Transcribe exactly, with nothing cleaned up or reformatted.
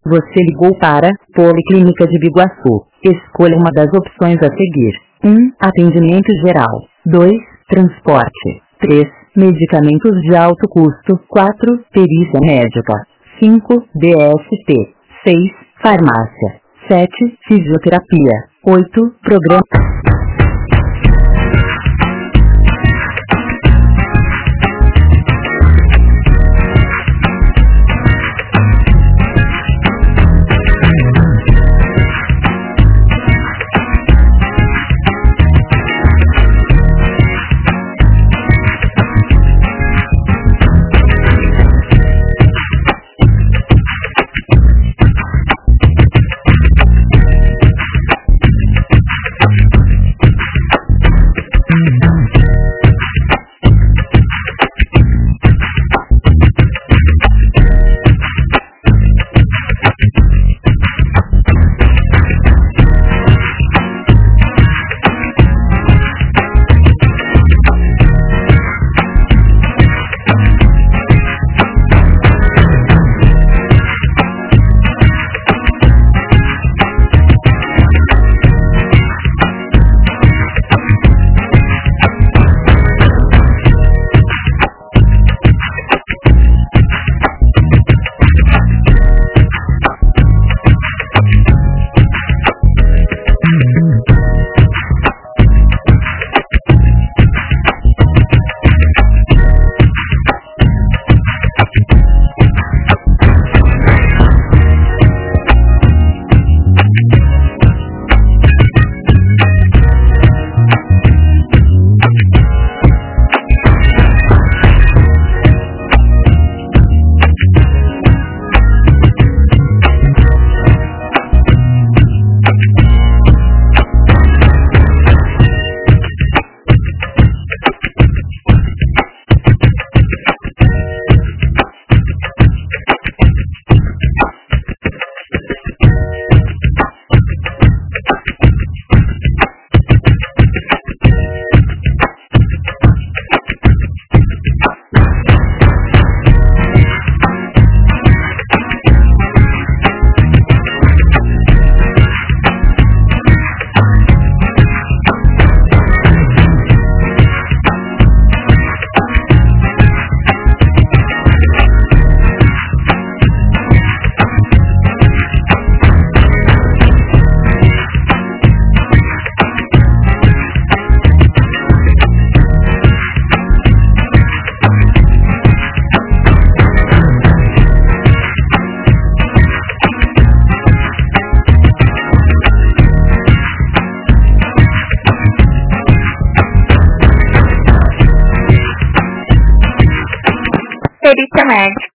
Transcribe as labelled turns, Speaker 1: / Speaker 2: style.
Speaker 1: Você ligou para Policlínica de Biguaçu. Escolha uma das opções a seguir. um. Atendimento geral. dois. Transporte. três. Medicamentos de alto custo. quatro. Perícia médica. cinco. D S T. seis. Farmácia. sete. Fisioterapia. oito. Programa.
Speaker 2: Perícia médica.